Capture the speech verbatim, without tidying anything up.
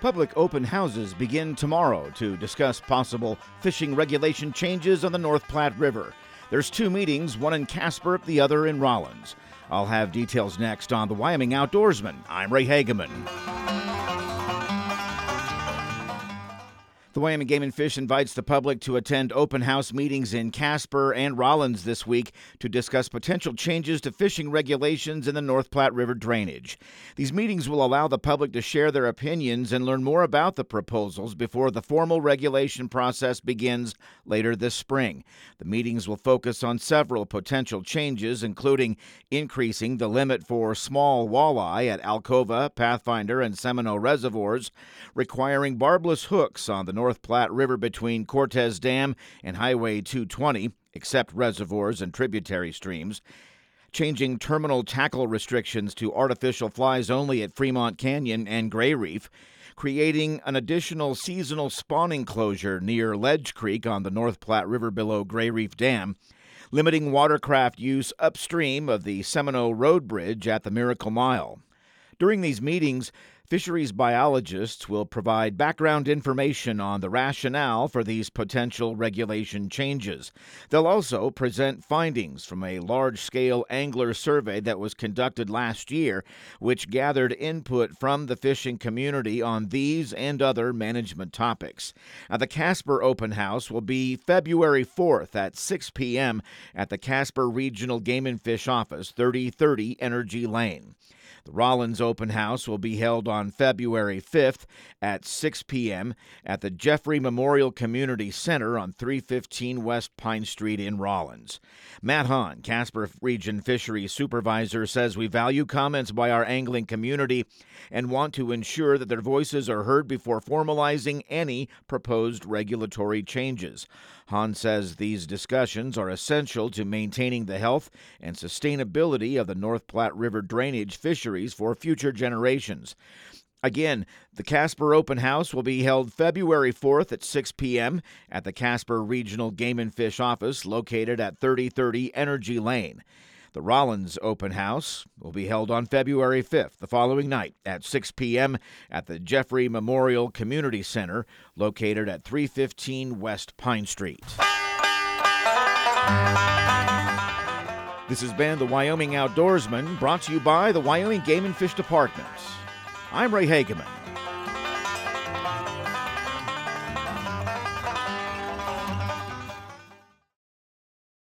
Public open houses begin tomorrow to discuss possible fishing regulation changes on the North Platte River. There's two meetings, one in Casper, the other in Rollins. I'll have details next on the Wyoming Outdoorsman. I'm Ray Hageman. The Wyoming Game and Fish invites the public to attend open house meetings in Casper and Rollins this week to discuss potential changes to fishing regulations in the North Platte River drainage. These meetings will allow the public to share their opinions and learn more about the proposals before the formal regulation process begins later this spring. The meetings will focus on several potential changes, including increasing the limit for small walleye at Alcova, Pathfinder, and Seminole reservoirs, requiring barbless hooks on the North North Platte River between Cortez Dam and Highway two twenty, except reservoirs and tributary streams, changing terminal tackle restrictions to artificial flies only at Fremont Canyon and Gray Reef, creating an additional seasonal spawning closure near Ledge Creek on the North Platte River below Gray Reef Dam, limiting watercraft use upstream of the Seminole Road Bridge at the Miracle Mile. During these meetings, fisheries biologists will provide background information on the rationale for these potential regulation changes. They'll also present findings from a large-scale angler survey that was conducted last year, which gathered input from the fishing community on these and other management topics. Now, the Casper Open House will be February fourth at six p.m. at the Casper Regional Game and Fish Office, thirty thirty Energy Lane. The Rollins Open House will be held on February fifth at six p.m. at the Jeffrey Memorial Community Center on three fifteen West Pine Street in Rollins. Matt Hahn, Casper Region Fisheries Supervisor, says we value comments by our angling community and want to ensure that their voices are heard before formalizing any proposed regulatory changes. Hahn says these discussions are essential to maintaining the health and sustainability of the North Platte River drainage fisheries for future generations. Again, the Casper Open House will be held February fourth at six p.m. at the Casper Regional Game and Fish Office located at thirty thirty Energy Lane. The Rollins Open House will be held on February fifth, the following night, at six p.m. at the Jeffrey Memorial Community Center, located at three fifteen West Pine Street. This has been the Wyoming Outdoorsman, brought to you by the Wyoming Game and Fish Department. I'm Ray Hageman.